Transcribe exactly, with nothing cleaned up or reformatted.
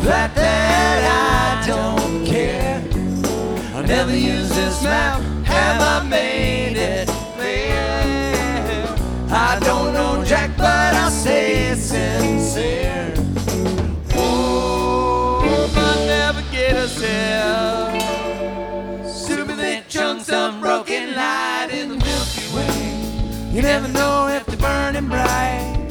fact that I don't care. I'll never use this map. Have I made it clear? I don't know Jack, but I'll stay sincere. Oh, my navigator's here. Super thick chunks of broken light in the Milky Way. You never know if they're burning bright.